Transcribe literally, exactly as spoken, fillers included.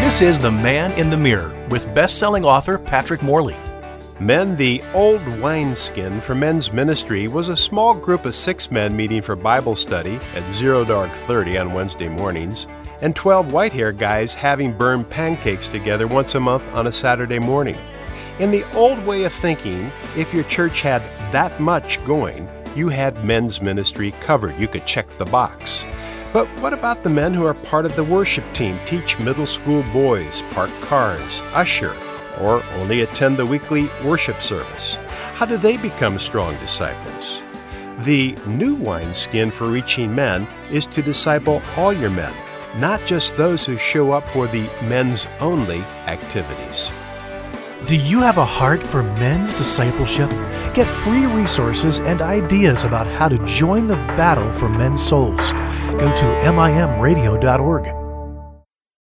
This is The Man in the Mirror with best-selling author Patrick Morley. Men, the Old Wineskin for Men's Ministry was a small group of six men meeting for Bible study at Zero Dark thirty on Wednesday mornings, and twelve white-hair guys having burned pancakes together once a month on a Saturday morning. In the old way of thinking, if your church had that much going, you had men's ministry covered. You could check the box. But what about the men who are part of the worship team, teach middle school boys, park cars, usher, or only attend the weekly worship service? How do they become strong disciples? The new wineskin for reaching men is to disciple all your men, not just those who show up for the men's only activities. Do you have a heart for men's discipleship? Get free resources and ideas about how to join the battle for men's souls. Go to M I M radio dot org.